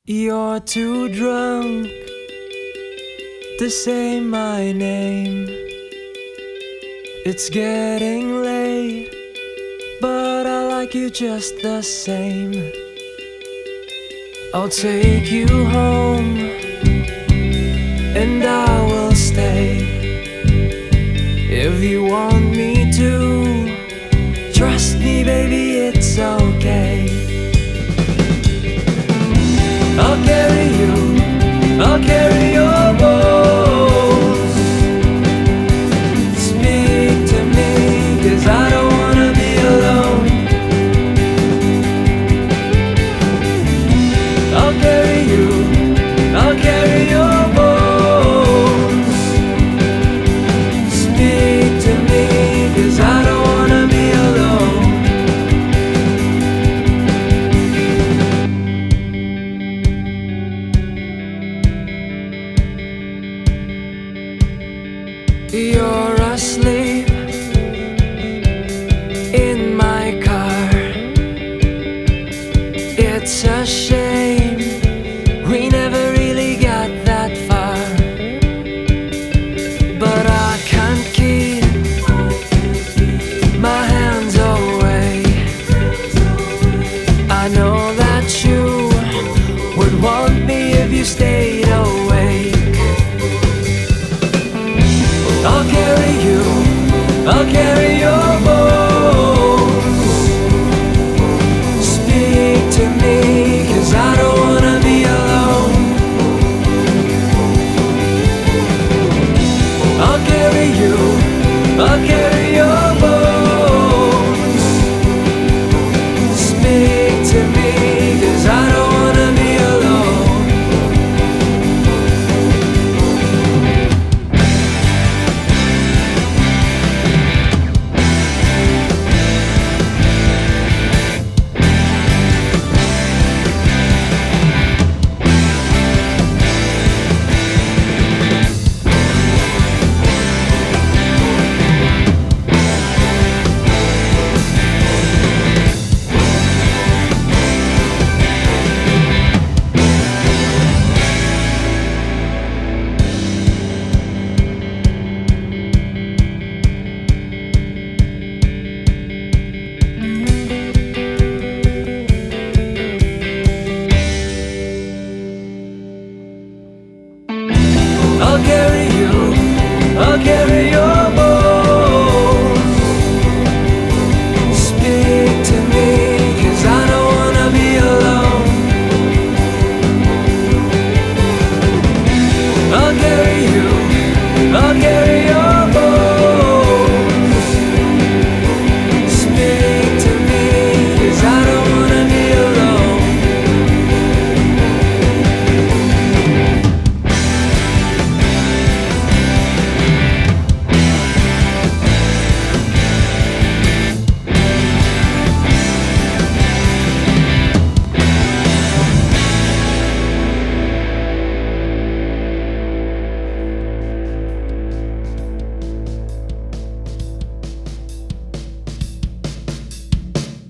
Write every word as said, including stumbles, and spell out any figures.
You're too drunk to say my name. It's getting late, but I like you just the same. I'll take you home, and I will stay if you want me to. Trust me, baby, it's okay. I'll carry you, I'll carry your woes. Speak to me, 'cause I don't wanna be alone. I'll carry you, I'll carry your woes. Speak to me, 'cause I don't wanna be alone. You're asleep in my car. It's a shame we never really got that far, but I can't keep my hands away. I know that you would want me if you stay